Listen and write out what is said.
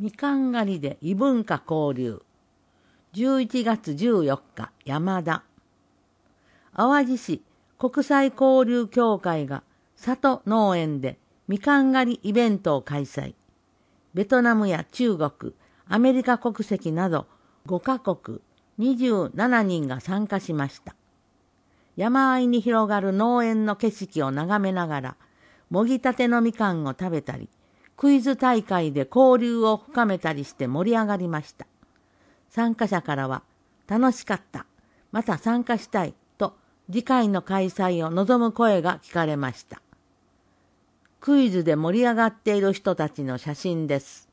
みかん狩りで異文化交流。11月14日、山田。淡路市国際交流協会が里農園でみかん狩りイベントを開催。ベトナムや中国、アメリカ国籍など5カ国27人が参加しました。山あいに広がる農園の景色を眺めながら、もぎたてのみかんを食べたり、クイズ大会で交流を深めたりして盛り上がりました。参加者からは、楽しかった、また参加したいと次回の開催を望む声が聞かれました。クイズで盛り上がっている人たちの写真です。